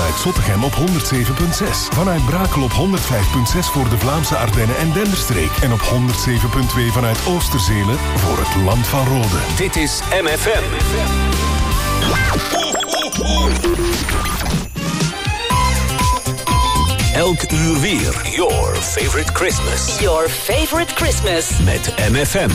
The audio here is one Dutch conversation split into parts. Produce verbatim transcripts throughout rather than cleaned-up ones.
vanuit Zottegem op honderd zeven komma zes. Vanuit Brakel op honderd vijf komma zes voor de Vlaamse Ardennen en Denderstreek. En op honderd zeven komma twee vanuit Oosterzelen voor het Land van Rode. Dit is M F M. Elk uur weer. Your favorite Christmas. Your favorite Christmas. Met M F M.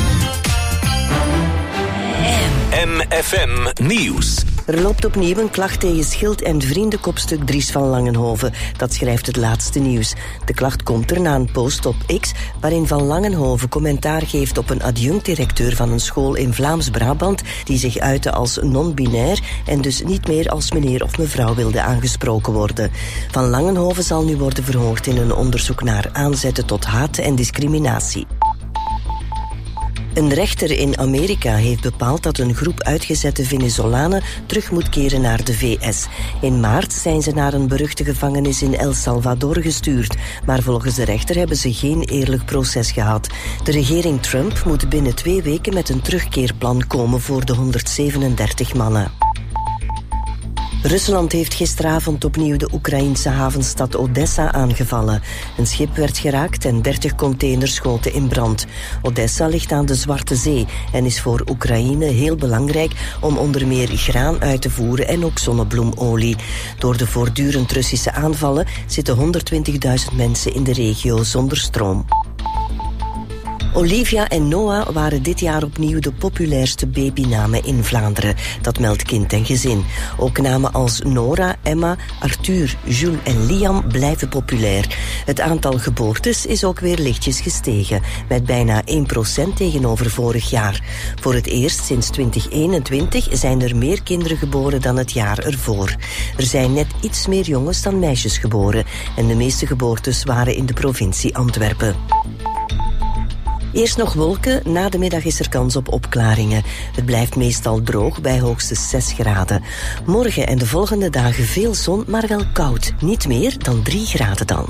M F M Nieuws. Er loopt opnieuw een klacht tegen Schild en vriendenkopstuk Dries van Langenhoven. Dat schrijft het laatste nieuws. De klacht komt er na een post op X, waarin Van Langenhoven commentaar geeft op een adjunct-directeur van een school in Vlaams-Brabant, die zich uitte als non-binair en dus niet meer als meneer of mevrouw wilde aangesproken worden. Van Langenhoven zal nu worden verhoord in een onderzoek naar aanzetten tot haat en discriminatie. Een rechter in Amerika heeft bepaald dat een groep uitgezette Venezolanen terug moet keren naar de V S. In maart zijn ze naar een beruchte gevangenis in El Salvador gestuurd, maar volgens de rechter hebben ze geen eerlijk proces gehad. De regering Trump moet binnen twee weken met een terugkeerplan komen voor de honderdzevenendertig mannen. Rusland heeft gisteravond opnieuw de Oekraïense havenstad Odessa aangevallen. Een schip werd geraakt en dertig containers schoten in brand. Odessa ligt aan de Zwarte Zee en is voor Oekraïne heel belangrijk om onder meer graan uit te voeren en ook zonnebloemolie. Door de voortdurend Russische aanvallen zitten honderdtwintigduizend mensen in de regio zonder stroom. Olivia en Noah waren dit jaar opnieuw de populairste babynamen in Vlaanderen. Dat meldt Kind en Gezin. Ook namen als Nora, Emma, Arthur, Jules en Liam blijven populair. Het aantal geboortes is ook weer lichtjes gestegen, met bijna één procent tegenover vorig jaar. Voor het eerst sinds twintig eenentwintig zijn er meer kinderen geboren dan het jaar ervoor. Er zijn net iets meer jongens dan meisjes geboren en de meeste geboortes waren in de provincie Antwerpen. Eerst nog wolken, na de middag is er kans op opklaringen. Het blijft meestal droog bij hoogstens zes graden. Morgen en de volgende dagen veel zon, maar wel koud. Niet meer dan drie graden dan.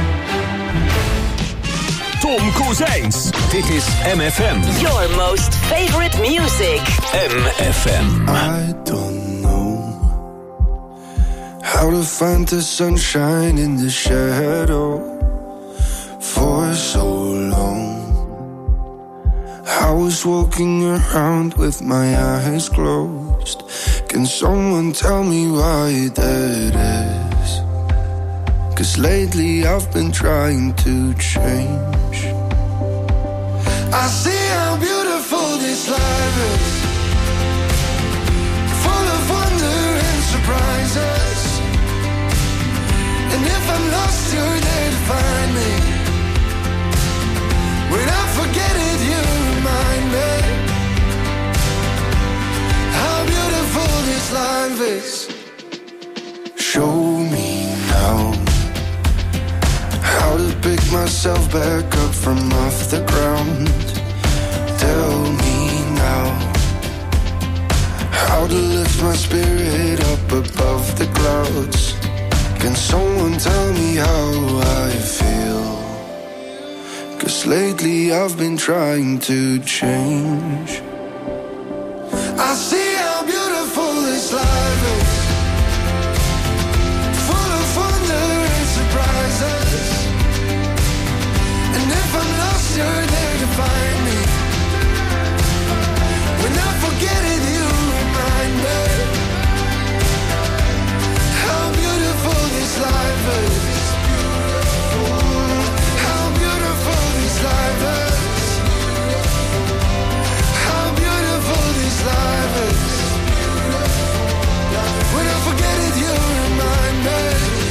Tom Kozijns. Dit is M F M. Your most favorite music. M F M. I don't know how to find the sunshine in the shadow for so long. I was walking around with my eyes closed. Can someone tell me why that is? 'Cause lately I've been trying to change. I see how beautiful this life is, full of wonder and surprises. And if I'm lost, you're there to find me. When I forget it, you remind me how beautiful this life is. Show me now how to pick myself back up from off the ground. Tell me now how to lift my spirit up above the clouds. Can someone tell me how I feel? 'Cause lately I've been trying to change. I see how beautiful this life is, full of wonder and surprises. And if I'm lost, you're there to find me. When I forget it, you remind me how beautiful this life is. Life is. How beautiful this life is. When I forget it, you remind me.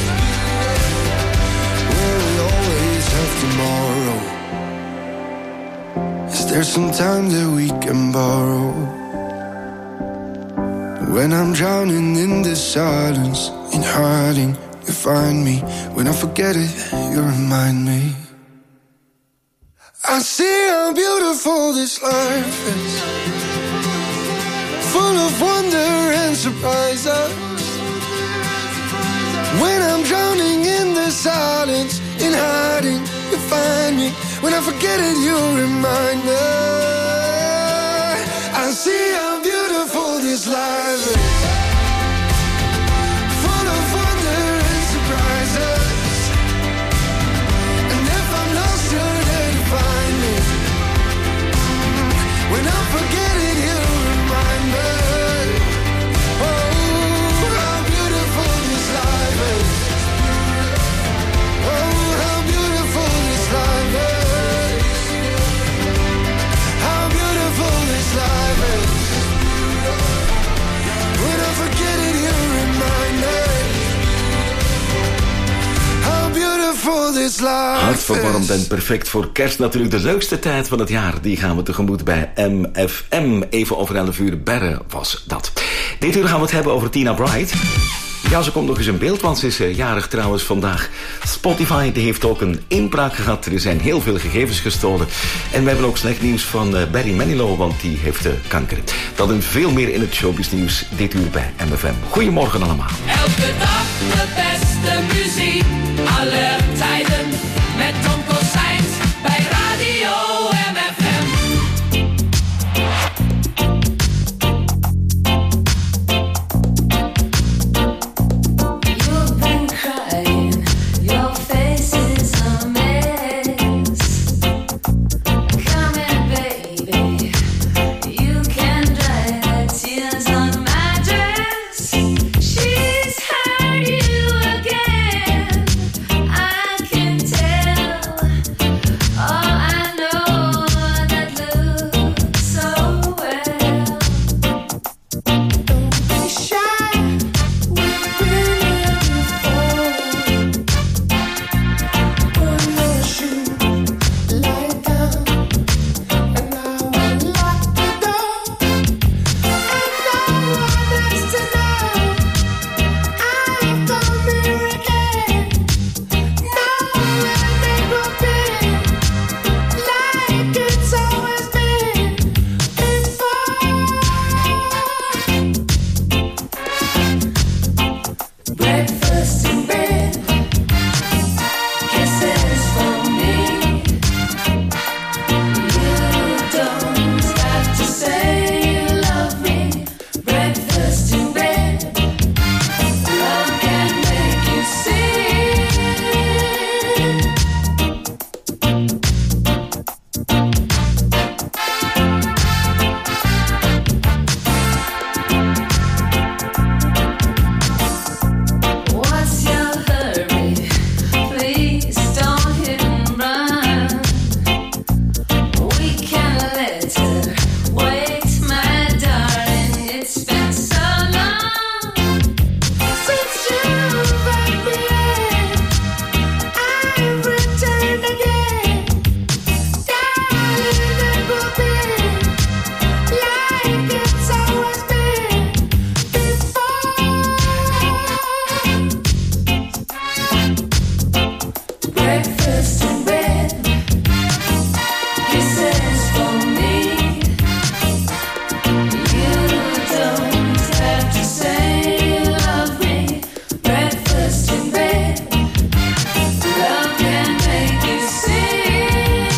Will we always have tomorrow? Is there some time that we can borrow? When I'm drowning in the silence, in hiding, you find me. When I forget it, you remind me. I see how beautiful this life is, full of wonder and surprises. When I'm drowning in the silence, in hiding, you find me. When I forget it, you remind me. I see how beautiful this life is, full of wonder this life. Hartverwarmd en perfect voor kerst natuurlijk. De leukste tijd van het jaar. Die gaan we tegemoet bij M F M. Even over elf uur. Berre was dat. Dit uur gaan we het hebben over Tina Bright. Ja, ze komt nog eens in beeld, want ze is uh, jarig trouwens vandaag. Spotify die heeft ook een inbraak gehad. Er zijn heel veel gegevens gestolen. En we hebben ook slecht nieuws van uh, Barry Manilow, want die heeft uh, kanker. Dat en veel meer in het showbiz nieuws dit uur bij M F M. Goedemorgen allemaal. Elke dag de beste muziek, alle tijden, met Tom Kozijns bij Radio M F M. You've been crying, your face is a mess. Come in, baby, you can dry the tears on my dress. She's hurt you again, I can tell. Oh, I know that looks so well. Don't be shy, we've been here before. Put your shoe, lie down, and I will lock the door. And no one is to know I've come here again. Knowing it will be like it's always been before. Breakfast in bed, kisses from me. You don't have to say you love me. Breakfast in bed, love can make you see. What's your hurry? Please don't hit and run. We can let her wait, my darling. It's been so long since you've let me in. I've returned again. Darling, it will be like it's always been before. Breakfast in bed, kisses from me. You don't have to say you love me. Breakfast in bed, love can make you sing.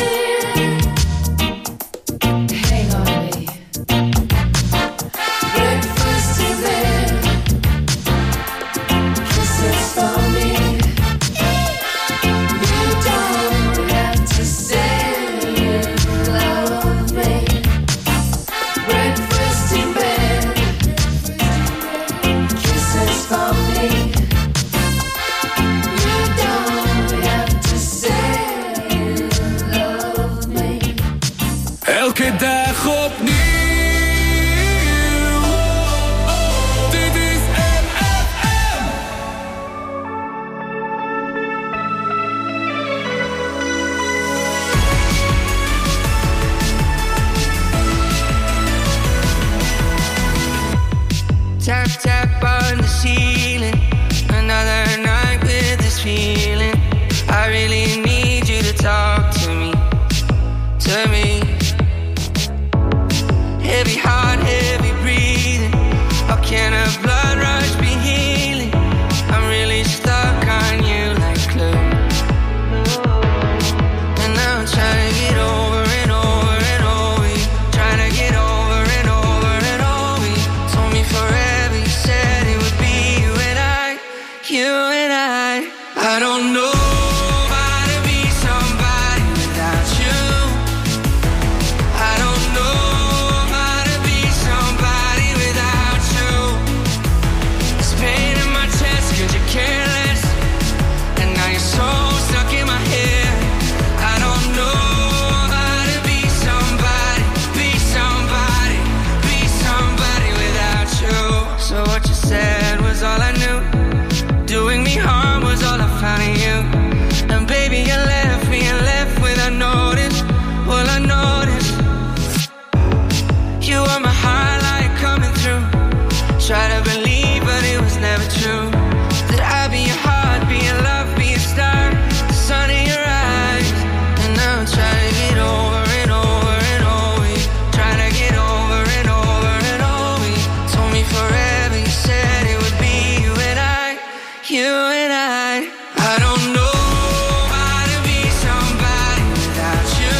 Hang on me. Breakfast in bed, kisses from me. You don't have to say you love me. Breakfast in bed, kisses from me. You don't have to say you love me. Elke dag opnieuw. Dit is M F M. Tap, tap on the ceiling. Another night with this feeling. I really need you to talk to me. To me. Heavy heart, heavy breathing. How can a blood rush be healing? I'm really stuck on you like glue. And now I'm trying to get over and over and over you. Trying to get over and over and over you. Told me forever, you said it would be you and I. You and I. I don't know how to be somebody without you. I don't know how to be somebody. you and I. I don't know how to be somebody without you.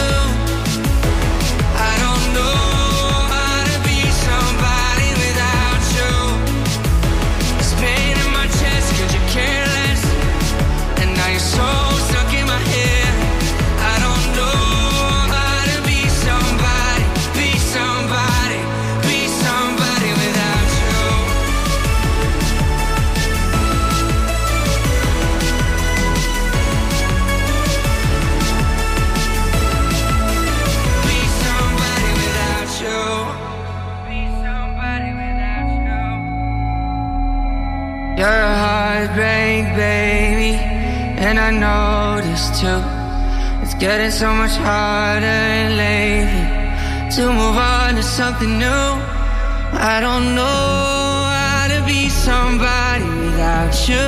I don't know how to be somebody without you. There's pain in my chest 'cause you're careless, and now you're so stuck in my head. I don't know how to be somebody, be somebody, be somebody without you. Be somebody without you. Be somebody without you. You're a heartbreak, baby, and I know this too. It's getting so much harder lately to move on to something new. I don't know how to be somebody without you.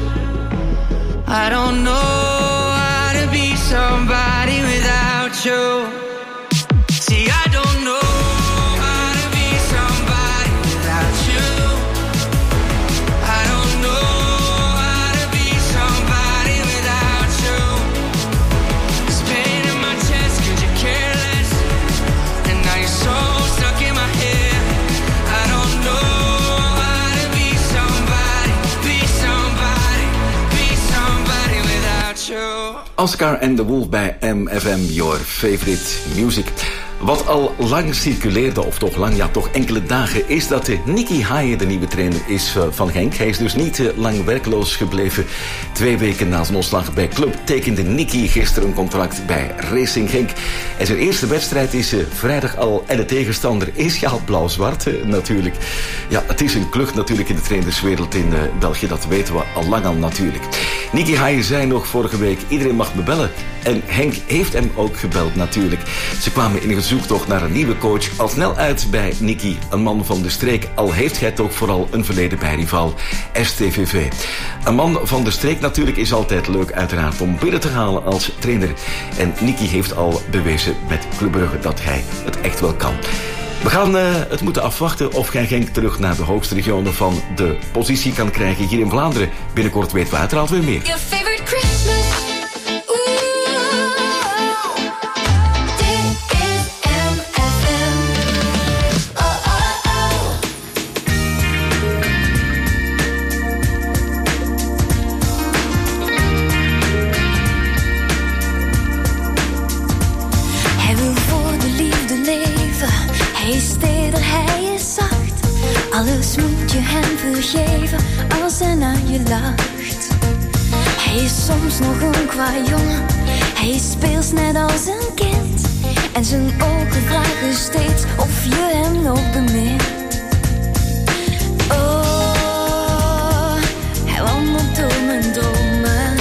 I don't know how to be somebody without you. See, I don't know how to be somebody without you. I don't know how to be somebody without you. There's pain in my chest 'cause you're careless, and now you're so stuck in my head. I don't know how to be somebody, be somebody, be somebody without you. Oscar and the Wolf bij M F M, your favorite music. Wat al lang circuleerde, of toch lang, ja toch enkele dagen, is dat de Nicky Haaien de nieuwe trainer is uh, van Genk. Hij is dus niet uh, lang werkloos gebleven. Twee weken na zijn ontslag bij club tekende Nicky gisteren een contract bij Racing Genk. En zijn eerste wedstrijd is uh, vrijdag al, en de tegenstander is ja blauw-zwart uh, natuurlijk. Ja, het is een klucht natuurlijk in de trainerswereld in uh, België, dat weten we al lang al natuurlijk. Nicky Haaien zei nog vorige week, iedereen mag me bellen. En Henk heeft hem ook gebeld natuurlijk. Ze kwamen in een zoektocht naar een nieuwe coach al snel uit bij Nicky, een man van de streek, al heeft hij toch vooral een verleden bij rivaal S T V V. Een man van de streek natuurlijk is altijd leuk uiteraard om binnen te halen als trainer. En Nicky heeft al bewezen met Club Brugge dat hij het echt wel kan. We gaan uh, het moeten afwachten of hij Genk terug naar de hoogste regionen van de positie kan krijgen hier in Vlaanderen. Binnenkort weten we uiteraard weer meer. Your favorite Christmas. Alles moet je hem vergeven als hij naar je lacht. Hij is soms nog een kwajongen, hij speelt net als een kind. En zijn ogen vragen steeds of je hem nog bemint. Oh, hij wandelt door mijn dromen.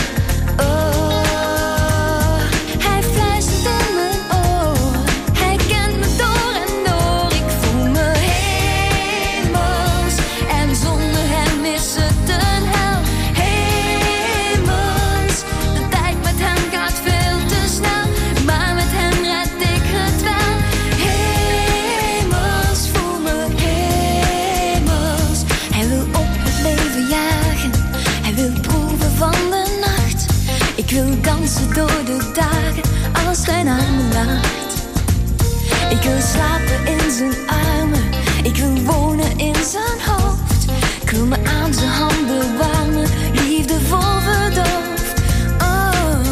Oh, hij fluistert in mijn oor. Hij kent me door en door. Ik voel me hemels. En zonder hem is het een hel. Hemels. De tijd met hem gaat veel te snel. Maar met hem red ik het wel. Hemels, voel me hemels. Hij wil op het leven jagen. Hij wil proeven van de nacht. Ik wil dansen door de dagen als hij naar me lacht. Ik wil slapen in zijn armen. Ik wil wonen in zijn hoofd. Ik wil me aan zijn handen warmen. Liefdevol verdoofd. Oh,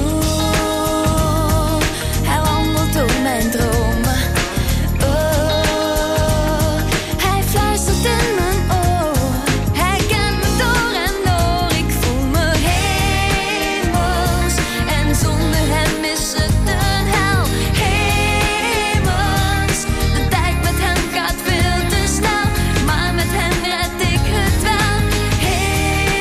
oh, hij wandelt door mijn dromen. Oh, hij fluistert in mijn oor. Hij kent me door en door. Ik voel me hemels. En zonder hem is het een hel. Hemels. De tijd met hem gaat veel te snel. Maar met hem red ik het wel. Hemels.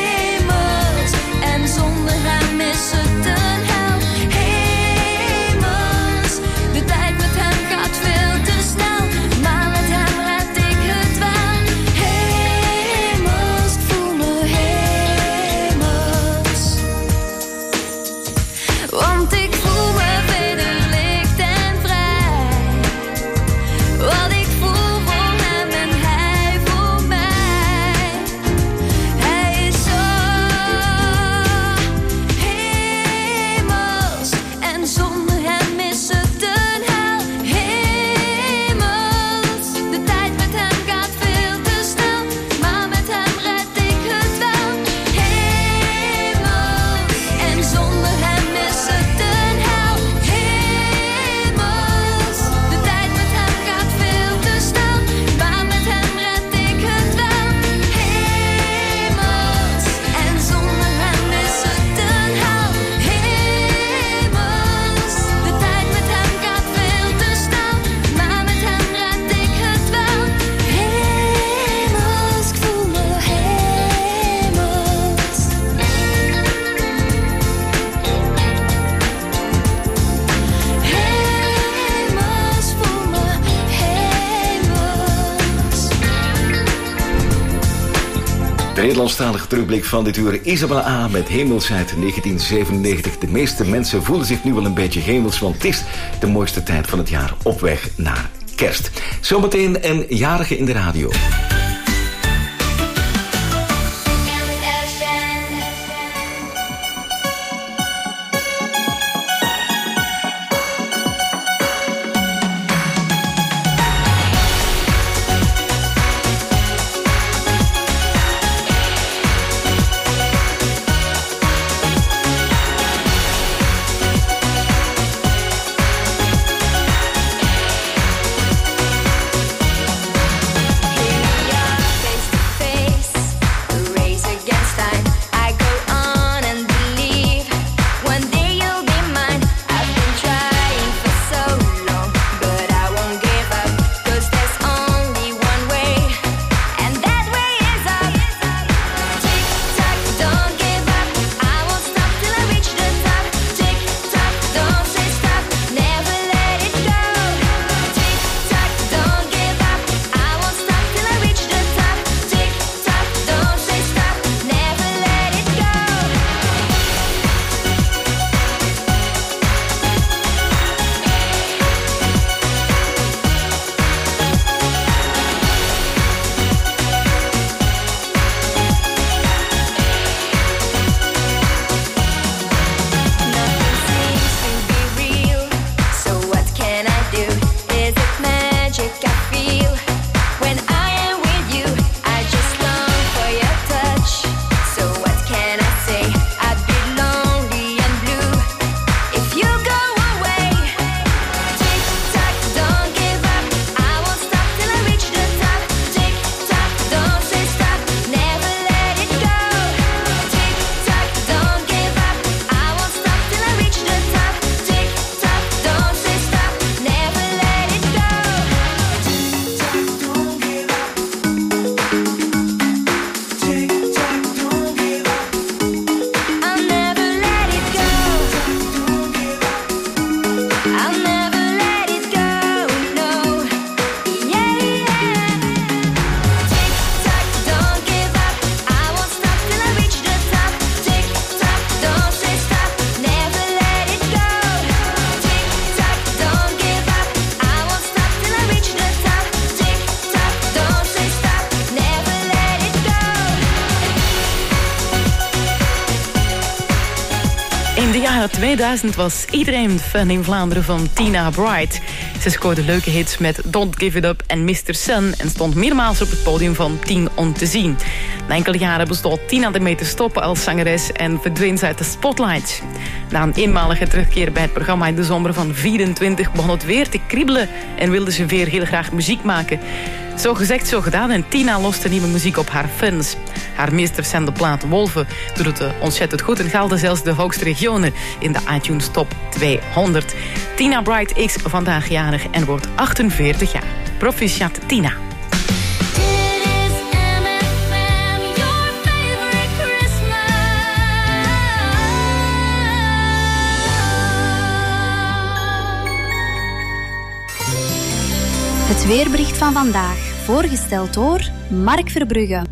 De Nederlandstalige terugblik van dit uur. Isabella A. met Hemels uit negentien zevenennegentig. De meeste mensen voelen zich nu wel een beetje hemels, want het is de mooiste tijd van het jaar op weg naar kerst. Zometeen een jarige in de radio. tweeduizend was iedereen fan in Vlaanderen van Tina Bright. Ze scoorde leuke hits met Don't Give It Up en mister Sun... en stond meermaals op het podium van tien om te zien. Na enkele jaren besloot Tina ermee te stoppen als zangeres... en verdween ze uit de spotlight. Na een eenmalige terugkeer bij het programma in de zomer van vierentwintig... begon het weer te kriebelen en wilde ze weer heel graag muziek maken. Zo gezegd, zo gedaan en Tina loste nieuwe muziek op haar fans. Haar meest recente plaat Wolven doet het ontzettend goed... en haalde zelfs de hoogste regionen in de iTunes Top tweehonderd. Tina Bright is vandaag jarig en wordt achtenveertig jaar. Proficiat Tina. Het weerbericht van vandaag, voorgesteld door Mark Verbrugge.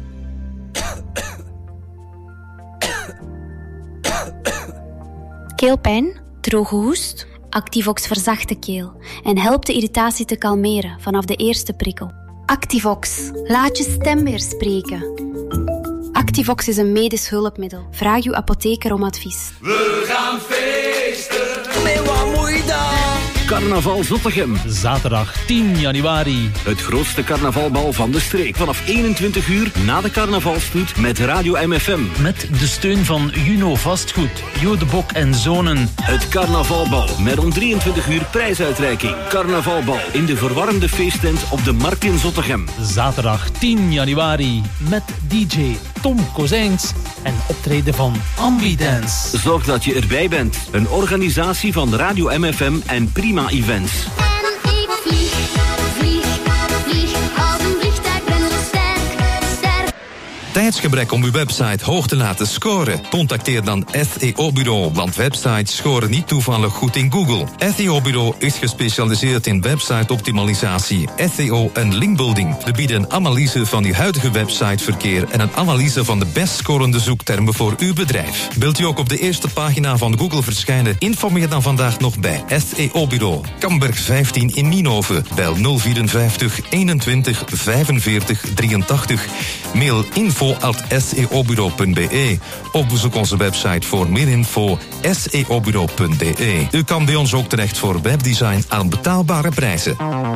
Keelpijn, droge hoest, Activox verzacht de keel en helpt de irritatie te kalmeren vanaf de eerste prikkel. Activox, laat je stem weer spreken. Activox is een medisch hulpmiddel. Vraag uw apotheker om advies. We gaan feesten. Met wat moeite. Carnaval Zottegem. Zaterdag tien januari. Het grootste carnavalbal van de streek. Vanaf eenentwintig uur na de carnavalstoet met Radio M F M. Met de steun van Juno Vastgoed, Jo de Bok en Zonen. Het carnavalbal met om drieëntwintig uur prijsuitreiking. Carnavalbal in de verwarmde feesttent op de Markt in Zottegem. Zaterdag tien januari met D J Tom Kozijns en optreden van Ambidance. Zorg dat je erbij bent. Een organisatie van Radio M F M en Prima Events. En ik vlieg, vlieg, vlieg als een vliegtuig, ben zo sterk, sterk. Tijdens tijdsgebrek om uw website hoog te laten scoren? Contacteer dan S E O-bureau, want websites scoren niet toevallig goed in Google. S E O-bureau is gespecialiseerd in website-optimalisatie, S E O en linkbuilding. We bieden een analyse van uw huidige websiteverkeer en een analyse van de best scorende zoektermen voor uw bedrijf. Wilt u ook op de eerste pagina van Google verschijnen? Informeer dan vandaag nog bij S E O-bureau. Kamberg vijftien in Nienhoven. Bel nul vierenvijftig eenentwintig vijfenveertig drieëntachtig. Mail info at s e o bureau punt b e. Of bezoek onze website voor meer info s e o bureau punt b e. U kan bij ons ook terecht voor webdesign aan betaalbare prijzen.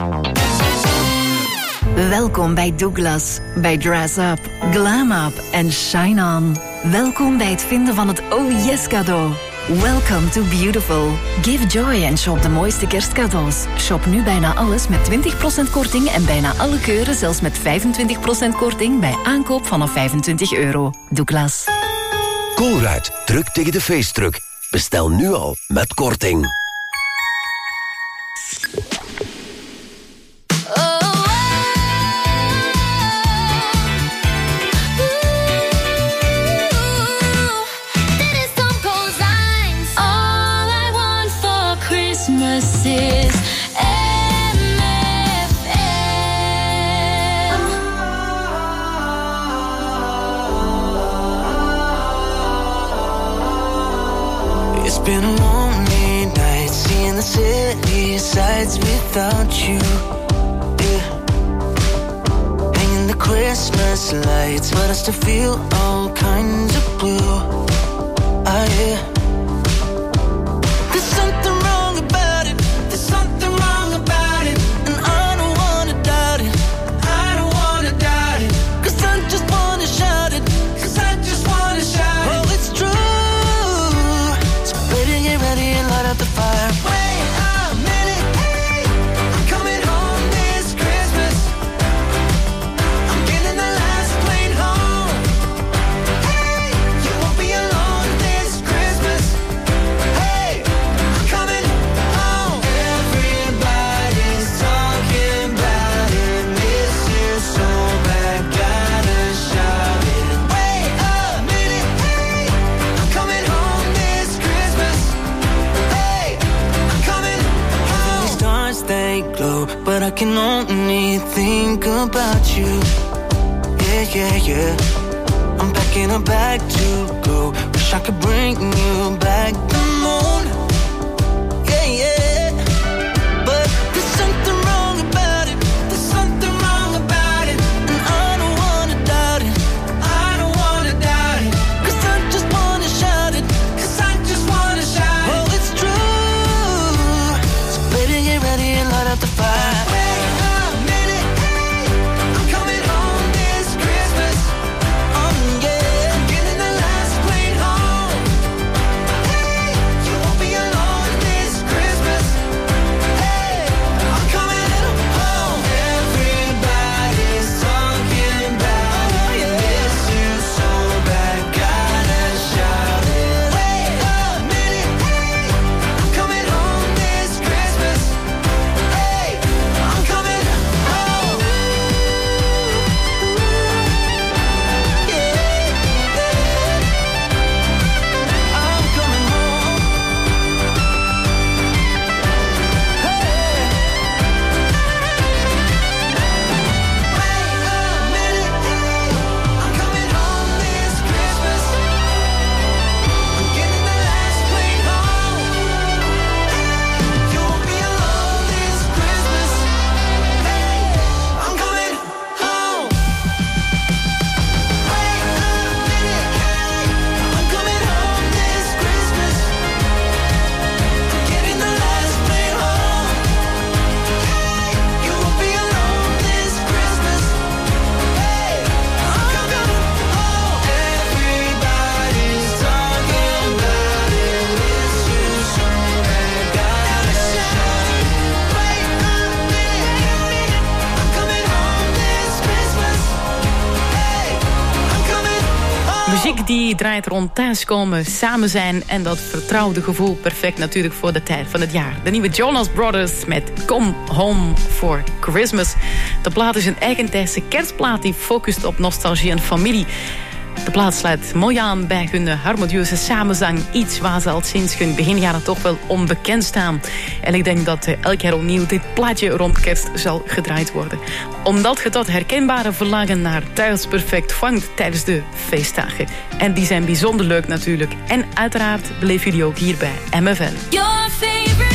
Welkom bij Douglas, bij Dress Up, Glam Up en Shine On. Welkom bij het vinden van het Oh Yes cadeau. Welcome to Beautiful. Give joy en shop de mooiste kerstcadeaus. Shop nu bijna alles met twintig procent korting en bijna alle keuren zelfs met vijfentwintig procent korting bij aankoop vanaf vijfentwintig euro. Douglas. Colruyt, druk tegen de feestdruk. Bestel nu al met korting. Been a lonely night, seeing the city sights without you, yeah. Hanging the Christmas lights, but I still feel all kinds of blue, ah, yeah. There's something wrong about it, there's something wrong about it, and I don't wanna doubt it, I don't wanna doubt it, 'cause I just wanna shout it, 'cause I just wanna shout it, oh, it's true. Get ready and light up the fire. Wait a minute, hey, I'm coming home this Christmas. I'm getting the last plane home. Hey, you won't be alone this Christmas. Hey, I'm coming home. Everybody's talking about it. Miss you so bad, gotta shout it. Wait a minute, hey, I'm coming home this Christmas. They glow, but I can only think about you. Yeah, yeah, yeah. I'm packing a bag to go. Wish I could bring you back the moon. Yeah, yeah. But there's something wrong about it. There's something wrong about it, and I don't wanna doubt it. I don't wanna doubt it, 'cause I just wanna shout it. 'Cause I just wanna shout it. Oh, it's true. So baby, get ready and light up the fire. Wait a minute, hey, I'm coming home this Christmas. Oh yeah, I'm getting the last plane home. Hey, you won't be alone this Christmas. Hey, I'm coming home. Everybody's talking about it. Miss you so bad, gotta shout it. Wait a minute, hey, I'm coming home this Christmas. Hey, I'm coming home. Yeah, I'm coming home. Hey, wait a minute, hey, I'm coming home this Christmas. I'm getting the last plane home. You won't be alone this Christmas. Hey, I'm coming home. Wait a minute, hey, I'm coming home this Christmas. I'm getting the last plane home. Hey, you won't be alone this Christmas. Hey, I'm coming home. Everybody's talking about it. Miss you so bad, gotta shout it. Wait a minute, I'm coming home this Christmas. Hey, I'm coming home. Muziek die draait rond thuiskomen, samen zijn en dat vertrouwde gevoel. Perfect natuurlijk voor de tijd van het jaar. De nieuwe Jonas Brothers met Come Home for Christmas. De plaat is een eigentijdse kerstplaat die focust op nostalgie en familie. De plaat sluit mooi aan bij hun harmonieuze samenzang. Iets waar ze al sinds hun beginjaren toch wel onbekend staan. En ik denk dat elk jaar opnieuw dit plaatje rond kerst zal gedraaid worden. Omdat je dat herkenbare verlangen naar thuis perfect vangt tijdens de feestdagen. En die zijn bijzonder leuk natuurlijk. En uiteraard beleven jullie ook hier bij M F M. Your favorite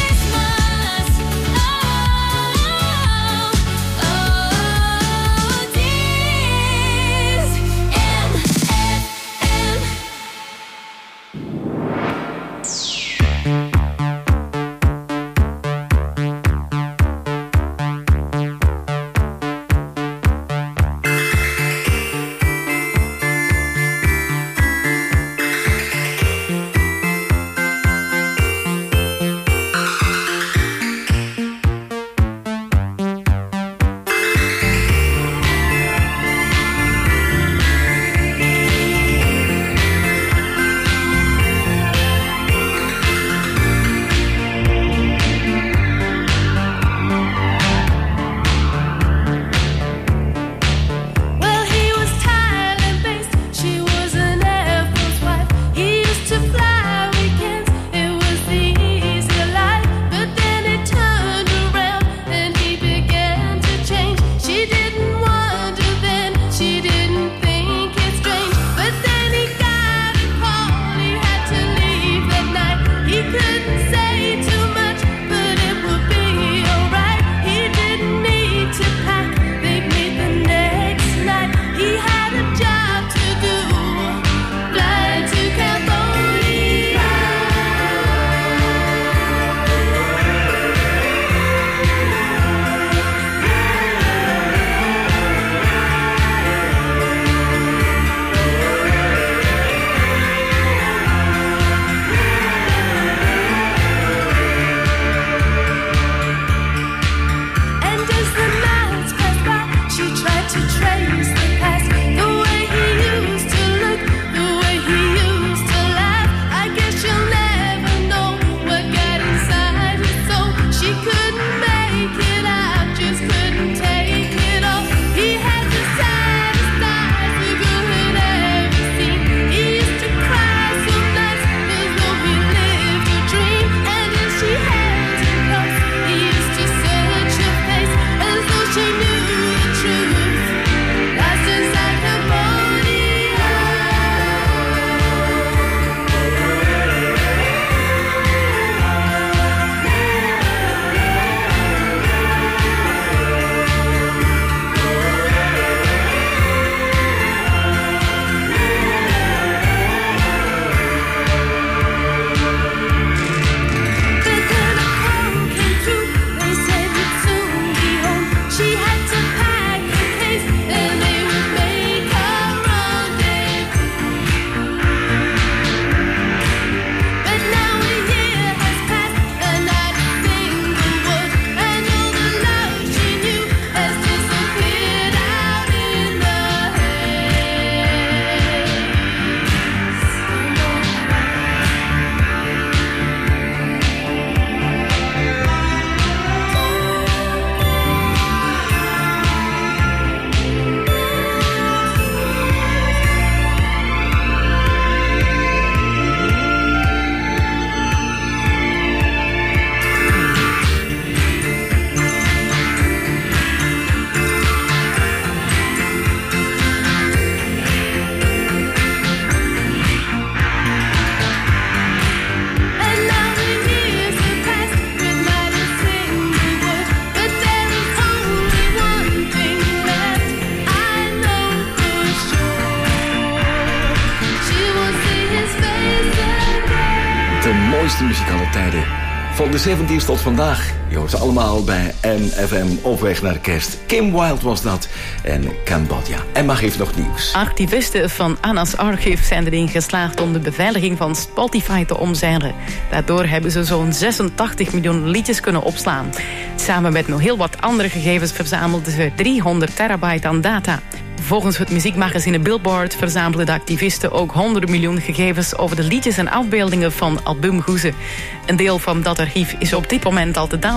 mooiste muzikale tijden. Van de zeventiger tot vandaag. Je hoort ze allemaal bij M F M op weg naar kerst. Kim Wilde was dat. En Cambodja. Emma geeft nog nieuws. Activisten van Anna's Archive zijn erin geslaagd om de beveiliging van Spotify te omzeilen. Daardoor hebben ze zo'n zesentachtig miljoen liedjes kunnen opslaan. Samen met nog heel wat andere gegevens verzamelden ze driehonderd terabyte aan data. Volgens het muziekmagazine Billboard verzamelen de activisten ook honderden miljoen gegevens over de liedjes en afbeeldingen van albumgoezen. Een deel van dat archief is op dit moment al te downloaden.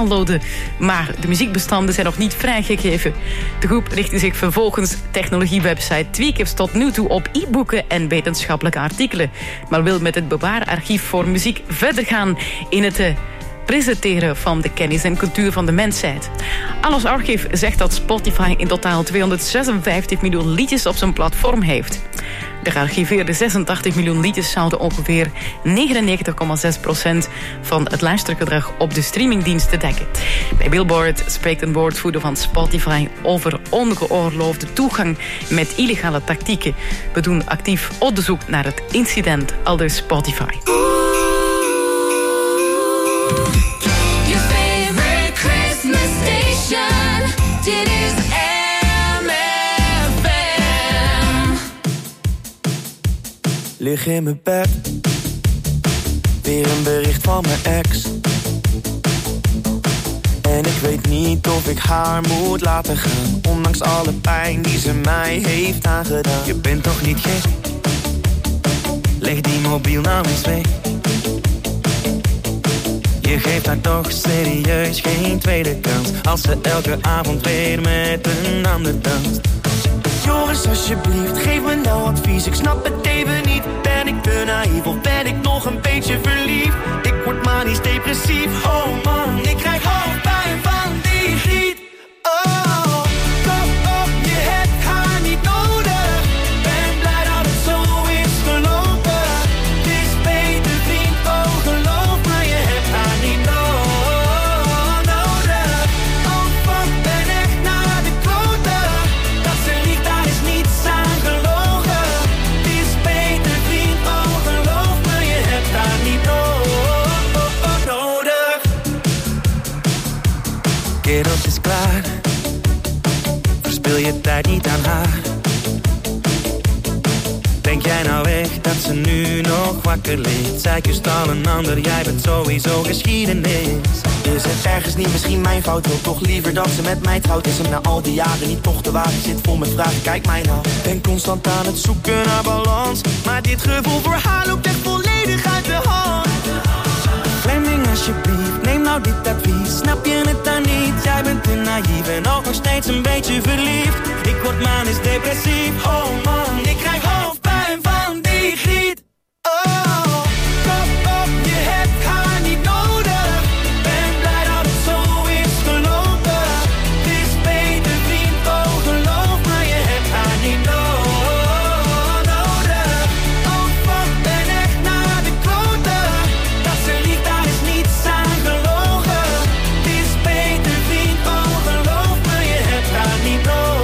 downloaden. Maar de muziekbestanden zijn nog niet vrijgegeven. De groep richtte zich vervolgens technologiewebsite Tweakers tot nu toe op e-boeken en wetenschappelijke artikelen. Maar wil met het bewaararchief voor muziek verder gaan in het uh, presenteren van de kennis en cultuur van de mensheid. Alles Archief zegt dat Spotify in totaal tweehonderdzesenvijftig miljoen liedjes op zijn platform heeft. De gearchiveerde zesentachtig miljoen liedjes zouden ongeveer negenennegentig komma zes procent van het luistergedrag op de streamingdiensten dekken. Bij Billboard spreekt een woordvoerder van Spotify over ongeoorloofde toegang met illegale tactieken. We doen actief onderzoek naar het incident, aldus Spotify. Your favorite Christmas station. Dit is M F M. Lig in mijn bed, weer een bericht van mijn ex. En ik weet niet of ik haar moet laten gaan, ondanks alle pijn die ze mij heeft aangedaan. Je bent toch niet gek? Leg die mobiel nou eens weg. Je geeft haar toch serieus geen tweede kans, als ze elke avond weer met een ander danst. Joris, alsjeblieft, geef me nou advies. Ik snap het even niet. Ben ik te naïef of ben ik nog een beetje verliefd? Ik word manisch depressief. Oh man, ik krijg hoofdpijn van die griet. Oh, kom op, je hebt haar niet nodig. Ben blij dat het zo is gelopen. Het is beter vriend, oh geloof me, je hebt haar niet no- nodig. Oh fuck, ben echt naar de kloten. Dat ze liegt, daar is niets aan gelogen. Het is beter vriend, oh geloof me, je hebt haar niet no- nodig. Kerels is klaar, verspil je tijd niet aan haar. Denk jij nou echt dat ze nu nog wakker ligt? Zij kust al een ander, jij bent sowieso geschiedenis. Is het ergens niet misschien mijn fout? Wil toch liever dat ze met mij trouwt? Is hem na al die jaren niet toch te waar? Ik zit vol met vragen, kijk mij nou. Ben constant aan het zoeken naar balans, maar dit gevoel voor haar loopt echt volledig uit de hand. Fleming, alsjeblieft, neem nou dit advies. Snap je het dan niet? Jij bent te naïef en ook nog steeds een beetje verliefd. Ik word manisch depressief. Oh man, ik krijg hoofdpijn van die griet. Oh, kom op, je hebt haar niet nodig. Ben blij dat het zo is gelopen. Het is beter vriend, oh geloof me, je hebt haar niet no- nodig. Oh fuck, ben echt naar de kloten. Dat ze liegt, daar is niets aan gelogen. Het is beter vriend, oh geloof me, je hebt haar niet no-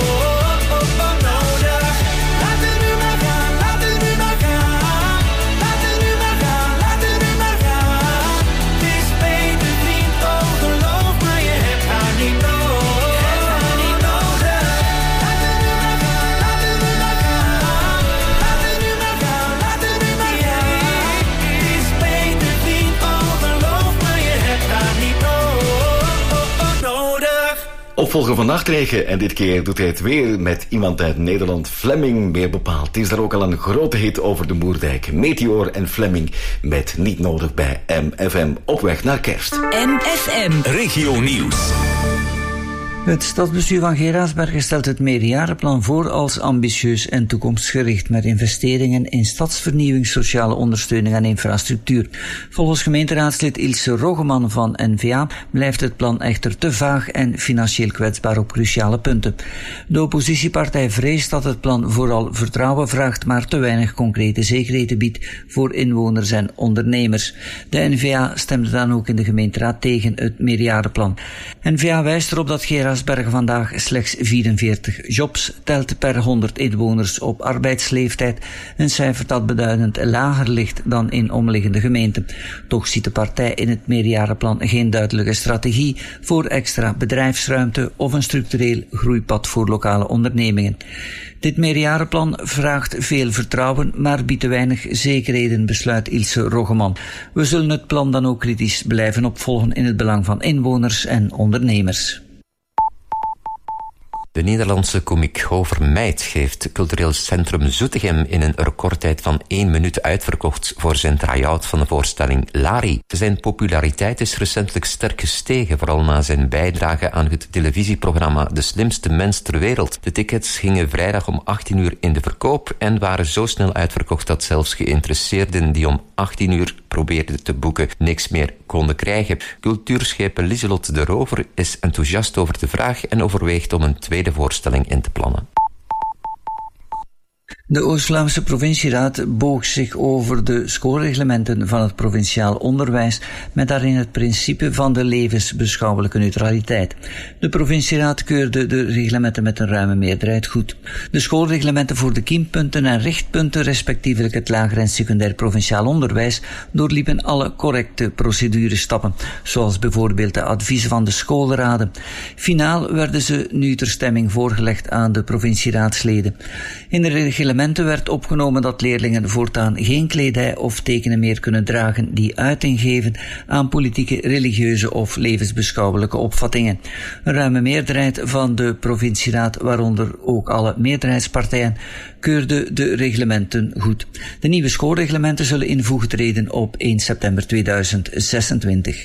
nodig. Laat het nu maar gaan, laat het nu maar gaan. Laat het nu maar gaan, laat het nu maar gaan. Het is beter vriend, oh geloof me, je hebt haar niet no- niet nodig. Laat het nu maar gaan, laat het nu maar gaan. Laat het nu maar gaan, laat het nu maar gaan. Het is beter vriend, oh geloof me, je hebt haar niet no- nodig. Opvolger van Nachtregen, en dit keer doet hij het weer met iemand uit Nederland, Fleming meer bepaald. Het is daar ook al een grote hit over de Moerdijk. Meteor en Fleming met Niet Nodig bij M F M, op weg naar kerst. M F M. Regio Nieuws. Het stadsbestuur van Geraardsbergen stelt het meerjarenplan voor als ambitieus en toekomstgericht met investeringen in stadsvernieuwing, sociale ondersteuning en infrastructuur. Volgens gemeenteraadslid Ilse Roggeman van N V A blijft het plan echter te vaag en financieel kwetsbaar op cruciale punten. De oppositiepartij vreest dat het plan vooral vertrouwen vraagt, maar te weinig concrete zekerheden biedt voor inwoners en ondernemers. De N V A stemde dan ook in de gemeenteraad tegen het meerjarenplan. N V A wijst erop dat Geraardsbergen vandaag slechts vierenveertig jobs telt per honderd inwoners op arbeidsleeftijd, een cijfer dat beduidend lager ligt dan in omliggende gemeenten. Toch ziet de partij in het meerjarenplan geen duidelijke strategie voor extra bedrijfsruimte of een structureel groeipad voor lokale ondernemingen. Dit meerjarenplan vraagt veel vertrouwen, maar biedt te weinig zekerheden, besluit Ilse Roggeman. We zullen het plan dan ook kritisch blijven opvolgen in het belang van inwoners en ondernemers. De Nederlandse komiek Hover Meid heeft cultureel centrum Zoetegem in een recordtijd van één minuut uitverkocht voor zijn try-out van de voorstelling Lari. Zijn populariteit is recentelijk sterk gestegen, vooral na zijn bijdrage aan het televisieprogramma De Slimste Mens ter Wereld. De tickets gingen vrijdag om achttien uur in de verkoop en waren zo snel uitverkocht dat zelfs geïnteresseerden die om achttien uur probeerden te boeken niks meer konden krijgen. Cultuurschepen Lieselot de Rover is enthousiast over de vraag en overweegt om een tweede voorstelling in te plannen. De Oost-Vlaamse provincieraad boog zich over de schoolreglementen van het provinciaal onderwijs met daarin het principe van de levensbeschouwelijke neutraliteit. De provincieraad keurde de reglementen met een ruime meerderheid goed. De schoolreglementen voor de kiempunten en richtpunten, respectievelijk het lager en secundair provinciaal onderwijs, doorliepen alle correcte procedurestappen, zoals bijvoorbeeld de adviezen van de schoolraden. Finaal werden ze nu ter stemming voorgelegd aan de provincieraadsleden. In de reglementen werd opgenomen dat leerlingen voortaan geen kledij of tekenen meer kunnen dragen die uiting geven aan politieke, religieuze of levensbeschouwelijke opvattingen. Een ruime meerderheid van de provincieraad, waaronder ook alle meerderheidspartijen, keurde de reglementen goed. De nieuwe schoolreglementen zullen in voege treden op één september tweeduizend zesentwintig.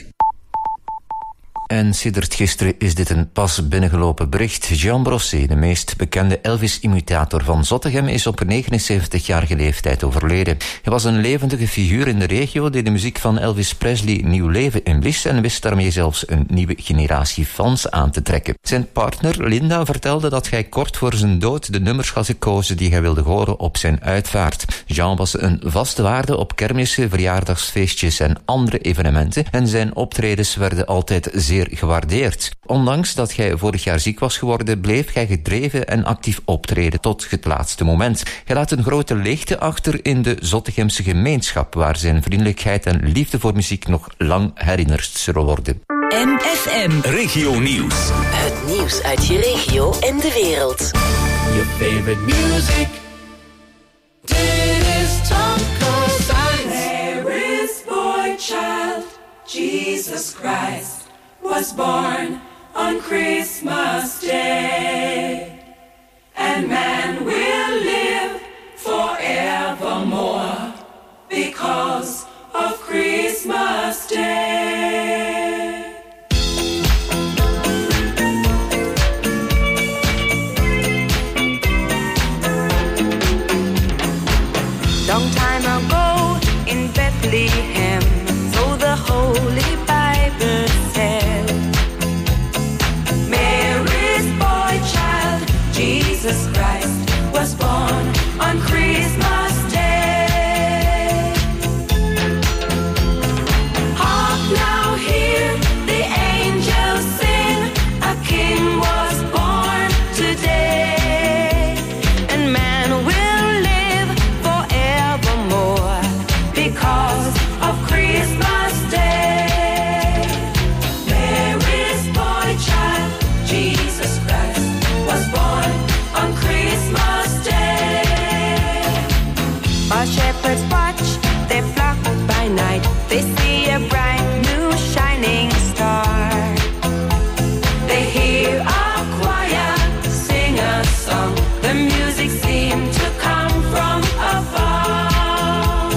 En sedert gisteren is dit een pas binnengelopen bericht. Jean Brossé, de meest bekende Elvis-imitator van Zottegem, is op negenenzeventigjarige leeftijd overleden. Hij was een levendige figuur in de regio die de muziek van Elvis Presley nieuw leven inblies en wist daarmee zelfs een nieuwe generatie fans aan te trekken. Zijn partner Linda vertelde dat hij kort voor zijn dood de nummers had gekozen die hij wilde horen op zijn uitvaart. Jean was een vaste waarde op kermissen, verjaardagsfeestjes en andere evenementen en zijn optredens werden altijd zeer gewaardeerd. Ondanks dat hij vorig jaar ziek was geworden, bleef hij gedreven en actief optreden tot het laatste moment. Hij laat een grote leegte achter in de Zottegemse gemeenschap, waar zijn vriendelijkheid en liefde voor muziek nog lang herinnerd zullen worden. M F M Regio Nieuws. Het nieuws uit je regio en de wereld. Your favorite music. Dit is Tom Cosigns. There is boy child, Jesus Christ was born on Christmas Day, and man will live forevermore because of Christmas Day. Long time ago in Bethlehem, so the Holy Bible said, Mary's boy child, Jesus Christ, was born on Christmas Day. Hark now, hear the angels sing, a king was born today, and man will live forevermore because of Christmas Day. Mary's boy child, Jesus Christ, was born on Christmas Day. While shepherds watch their flock by night, they see a bright new shining star. They hear a choir sing a song, the music seemed to come from afar.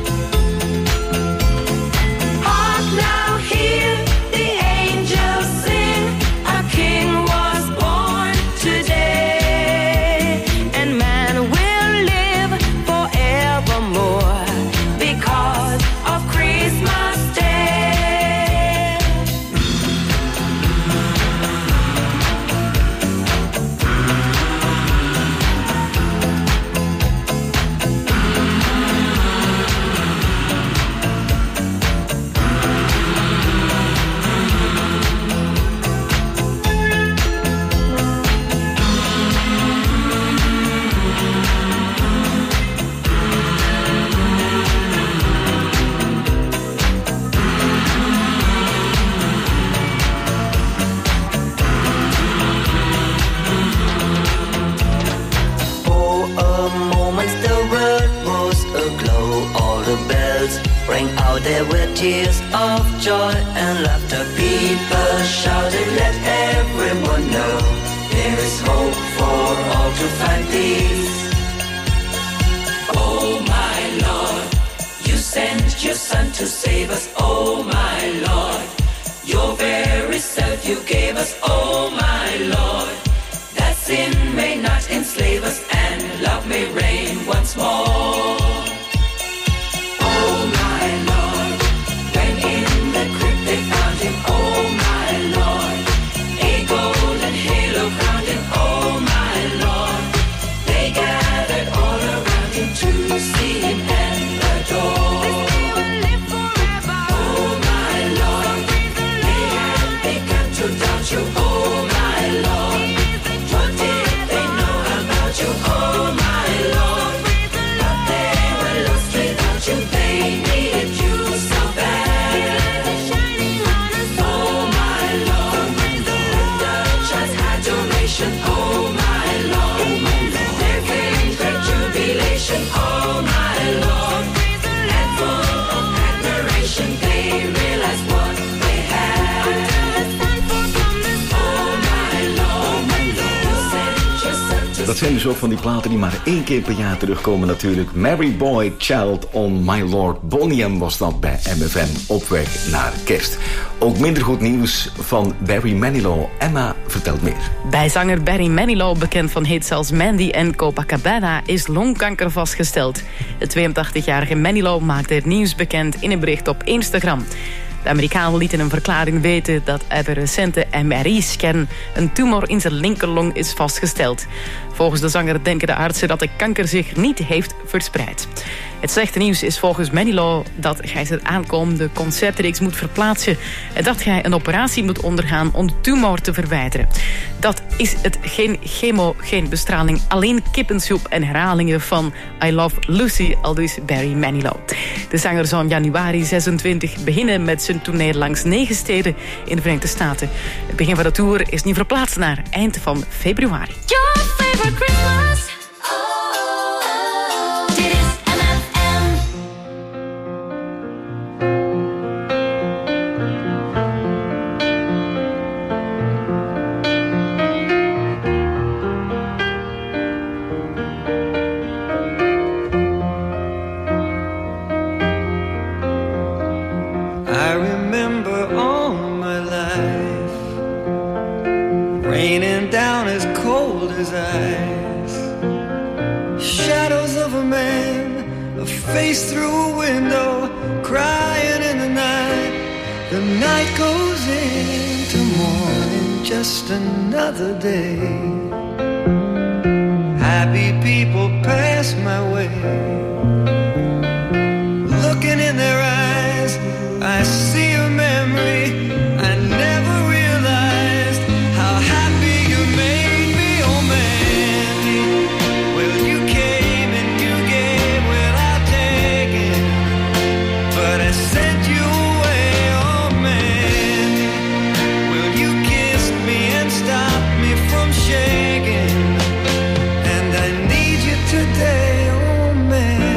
Hark now, hear the angels sing, a king was born today, and man will live forevermore because of Christmas Day. For a moment the world was aglow. All the bells rang out, there were tears of joy and laughter. People shouted, let everyone know there is hope sent your son to save us, oh my Lord. Your very self you gave us, oh my Lord. That sin may not enslave us and love may reign once more. Oh my Lord, when in the crypt they found him, oh my Lord. A golden halo crowned him, oh my Lord. They gathered all around him to see him and adore. Oh my Lord, they had begun to doubt you, oh my Lord. What did they know about you, oh my Lord? But they were lost without you, they needed you so bad. Oh my Lord, the church adoration, oh my Lord. There came great jubilation, oh my Lord. And full of admiration, they realized what they had. Oh my Lord, you sent your son to Dat zijn dus ook van die platen die maar één keer per jaar terugkomen natuurlijk. Mary Boy, Child on My Lord. Boney M was dat bij M F M op weg naar kerst. Ook minder goed nieuws van Barry Manilow. Emma vertelt meer. Bij zanger Barry Manilow, bekend van hits als Mandy en Copacabana, is longkanker vastgesteld. De tweeëntachtigjarige Manilow maakte het nieuws bekend in een bericht op Instagram. De Amerikaan liet in een verklaring weten dat uit een recente M R I-scan een tumor in zijn linkerlong is vastgesteld. Volgens de zanger denken de artsen dat de kanker zich niet heeft verspreid. Het slechte nieuws is volgens Manilow dat hij zijn aankomende concertreeks moet verplaatsen en dat hij een operatie moet ondergaan om de tumor te verwijderen. Dat is het geen chemo, geen bestraling, alleen kippensoep en herhalingen van I Love Lucy, aldus Barry Manilow. De zanger zou in januari zesentwintig beginnen met zijn tournee langs negen steden in de Verenigde Staten. Het begin van de tour is nu verplaatst naar eind van februari. Your favorite Christmas. Dit is M F M. I remember all my life raining down as cold as ice. Shadows of a man, a face through a window, crying in the night. The night goes into morning, just another day. Happy people pass my way. Looking in their eyes, I see a memory. I never realized how happy you made me, oh Mandy. Well, you came and you gave without taking, but I sent you away, oh Mandy. Well, you kissed me and stopped me from shaking, and I need you today, oh Mandy.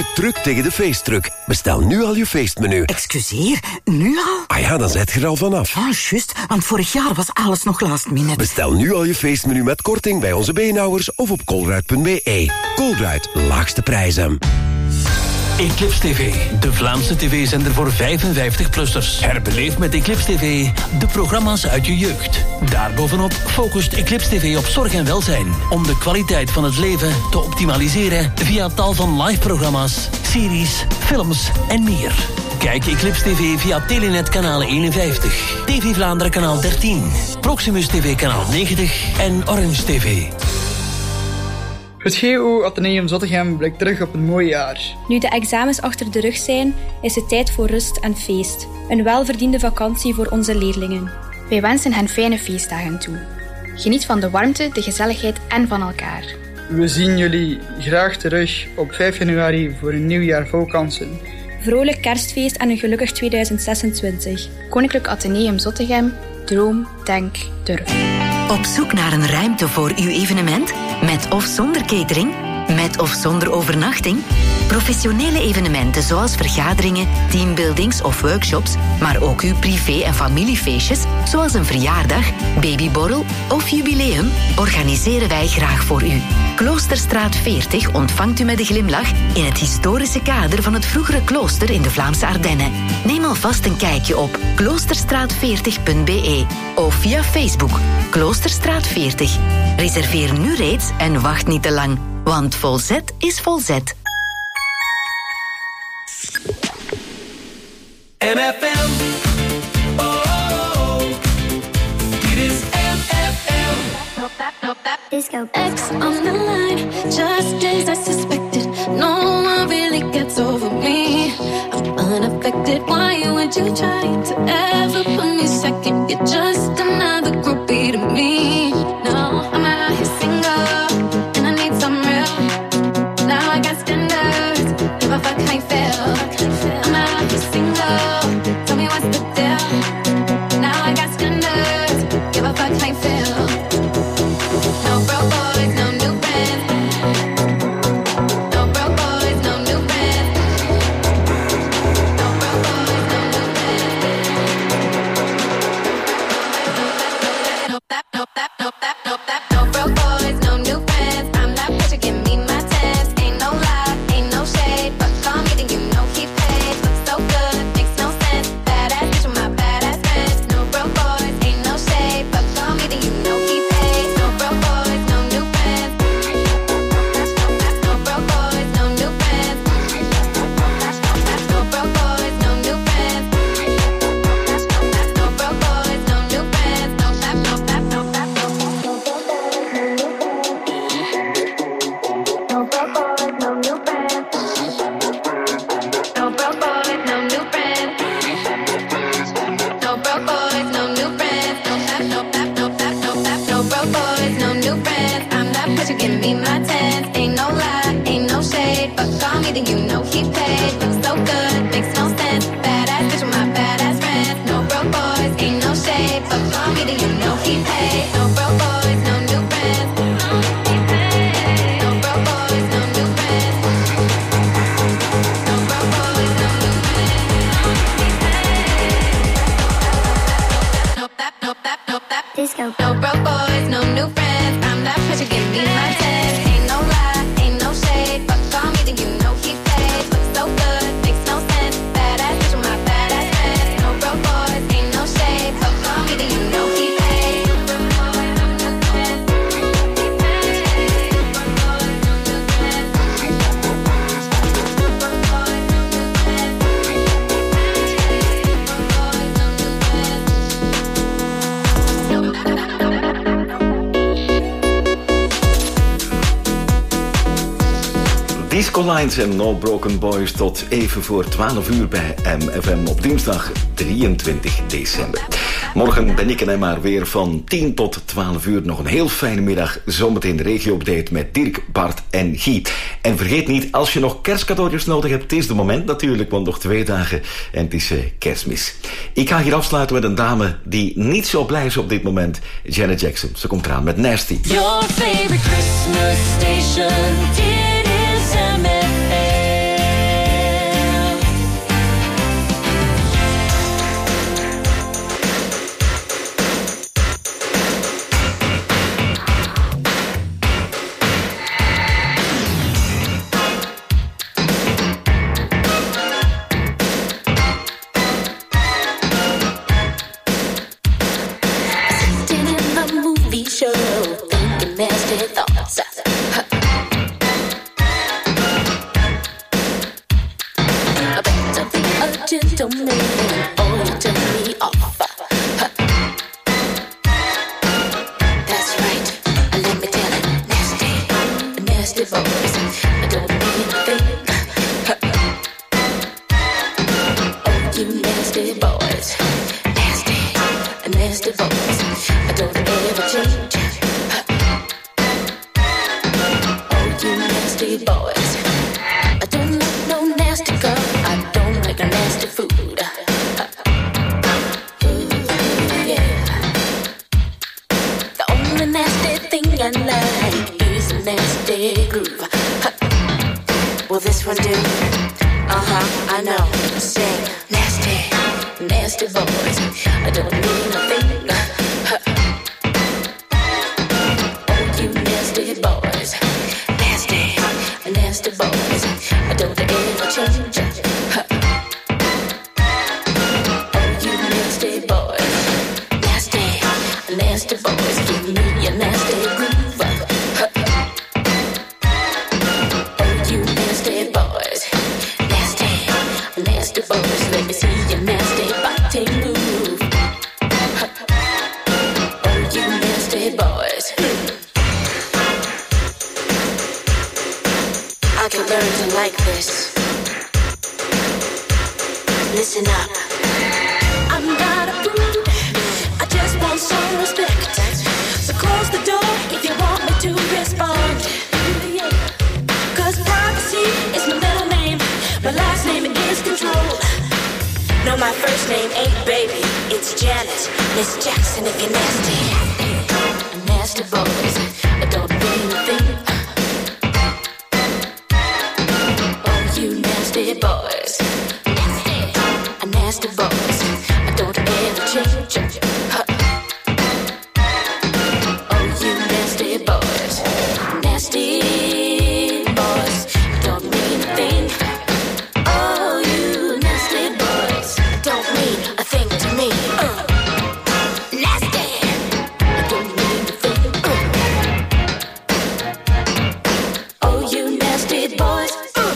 Vooruit druk tegen de feestdruk. Bestel nu al je feestmenu. Excuseer, nu al? Ah ja, dan zet je er al vanaf. Ah, juist, want vorig jaar was alles nog last minute. Bestel nu al je feestmenu met korting bij onze beenhouwers of op colruyt punt b e. Colruyt, laagste prijzen. Eclipse T V, de Vlaamse tv-zender voor vijfenvijftig-plussers. Herbeleef met Eclipse T V de programma's uit je jeugd. Daarbovenop focust Eclipse T V op zorg en welzijn. Om de kwaliteit van het leven te optimaliseren via tal van live-programma's, series, films en meer. Kijk Eclipse T V via Telenet kanaal eenenvijftig, T V Vlaanderen kanaal dertien, Proximus T V kanaal negentig en Orange T V. Het G O Atheneum Zottegem blikt terug op een mooi jaar. Nu de examens achter de rug zijn, is het tijd voor rust en feest. Een welverdiende vakantie voor onze leerlingen. Wij wensen hen fijne feestdagen toe. Geniet van de warmte, de gezelligheid en van elkaar. We zien jullie graag terug op vijf januari voor een nieuw jaar vol kansen. Vrolijk kerstfeest en een gelukkig tweeduizend zesentwintig. Koninklijk Atheneum Zottegem, droom, denk, durf. Op zoek naar een ruimte voor uw evenement? Met of zonder catering? Met of zonder overnachting? Professionele evenementen zoals vergaderingen, teambuildings of workshops, maar ook uw privé- en familiefeestjes, zoals een verjaardag, babyborrel of jubileum, organiseren wij graag voor u. Kloosterstraat veertig ontvangt u met een glimlach in het historische kader van het vroegere klooster in de Vlaamse Ardennen. Neem alvast een kijkje op kloosterstraat veertig punt b e of via Facebook Kloosterstraat veertig. Reserveer nu reeds en wacht niet te lang, want volzet is volzet. M F M. Oh, oh, oh. Dit is M F M. Disco. X on the line, just as I suspected. No one really gets over me. I'm unaffected. Why would you try to ever put me second? You're just another groupie to me. No, I'm out here single, and I need some real. Now I got standards. Give a fuck how you feel. I'm out here single. Tell me what's the deal. Now I got standards. Give a fuck how you feel. No broke boys, no new friends. No broke boys, no new friends. No broke boys, no new friends. No that, no that, no that, no that. No broke boys, no new friends. I'm not bitch, give me my tens. Ain't no lie, ain't no shade. But call me, then you know he paid. Looks so good, makes no sense. Badass bitch with my badass friends. No broke boys, ain't no shade. But call me, then you know he paid. No broke boys, no new friends. No broke boys, no new friends. No broke boys, no new friends. No broke boys, no new friends. No that, no that, no that, no that. No broke boys, no new friends. No broke boys, no new friends. No broke boys, no new friends. No that, no that, no that, no that. No broke boys, no new friends. I'm that bitch, you give me my tens. Ain't no lie, ain't no shade. But call me, then you know he paid. Looks so good, makes no sense. Badass bitch with my badass friends. No broke boys, ain't no shade. But call me, then you know he paid. No broke boys, no new friends. No broke boys, no new friends. No broke boys, no new friends. No that, no that, no that. Disco. No broke boys, no new friends. I'm that bitch, you give me my tens. Ain't no lie, ain't no shade. But call me, then you know he paid. Looks so good, makes no sense. Badass bitch with my badass friends. No broke boys, ain't no shade. But call me, then you know he paid. Disco Lines en No Broken Boys tot even voor twaalf uur bij M F M op dinsdag drieëntwintig december. Morgen ben ik en Emma weer van tien tot twaalf uur. Nog een heel fijne middag. Zometeen de regio-update met Dirk, Bart en Guy. En vergeet niet, als je nog kerstcadeautjes nodig hebt, het is de moment natuurlijk, want nog twee dagen en het is uh, kerstmis. Ik ga hier afsluiten met een dame die niet zo blij is op dit moment. Janet Jackson. Ze komt eraan met Nasty. Your favorite Christmas station, dit is M F M. to me, or you turn me off. That's right, let me tell it, nasty, nasty boys. I don't mean a thing. Oh, you nasty boys, nasty, nasty boys. I don't ever change. Oh, you nasty boys. I don't like no nasty girl. I don't like a nasty food. Ooh, yeah. The only nasty thing I like is a nasty groove. Will this one do? Uh-huh, I know. Say nasty, nasty boys. I don't mean a thing. Oh, you nasty boys. Nasty, nasty boys. I don't ever change. Oh, you nasty boys. Nasty, nasty boys. Give me your nasty groove. Oh, you nasty boys. Nasty, nasty boys. Let me see your nasty body move. Oh, you nasty boys. I can learn to like this. Listen up. I'm not a prude. I just want some respect. So close the door if you want me to respond. Cause privacy is my middle name. My last name is control. No, my first name ain't baby. It's Janet. Miss Jackson if you're nasty. Nasty boys. I don't mean a thing. You nasty boys, nasty, nasty boys. I don't ever change. Oh, you nasty boys, nasty boys. I don't mean a thing. Oh, you nasty boys, don't mean a thing to me. Uh. Nasty, I don't mean a thing. Uh. Oh, you nasty boys. Uh.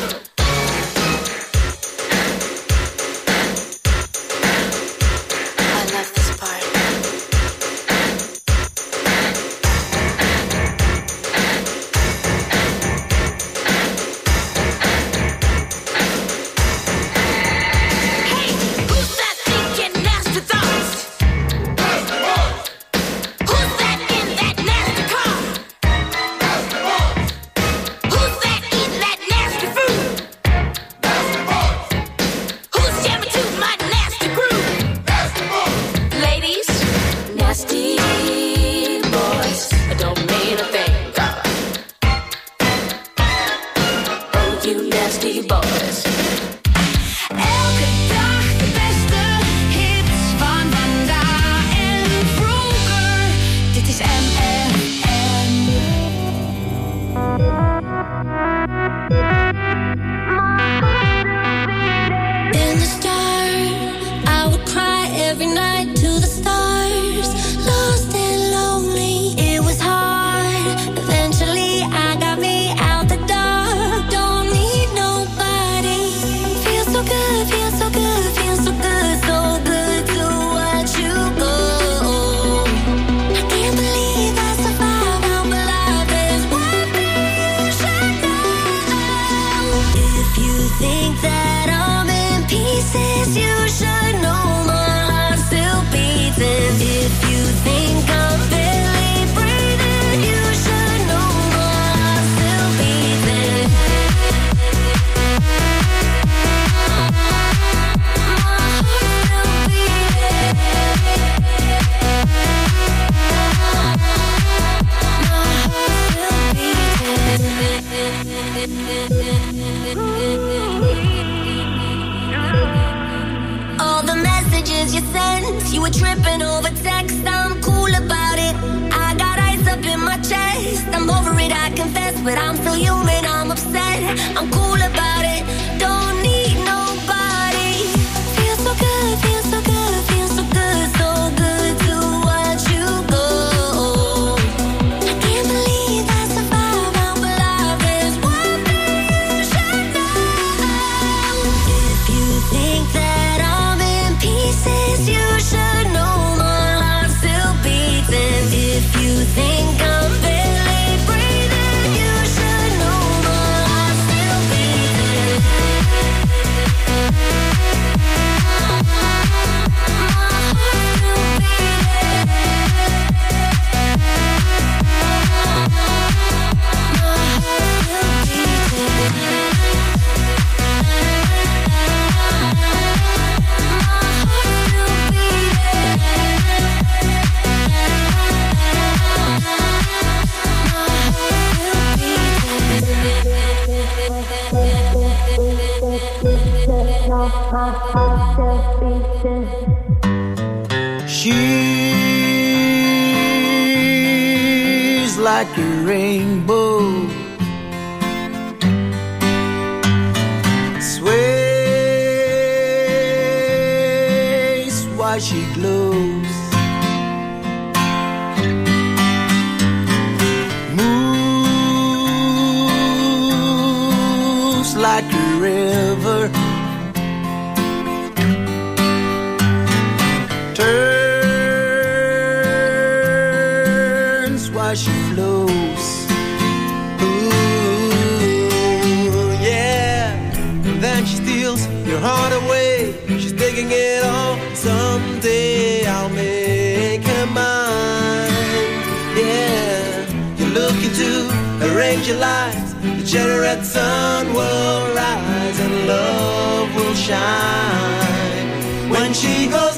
But I'm still human, I'm upset. I'm cool about it. Don't need nobody. Feels so good, feels so good, feels so good, so good to watch you go. I can't believe I survived. I'm alive. There's one thing you should know. If you think that I'm She's like a rainbow, sways while she glows, moves like a river, turns while she flows. Ooh, yeah. And then she steals your heart away. She's taking it all. Someday I'll make her mine. Yeah. You're looking to arrange your lives. The generate sun will rise and love will shine. When she goes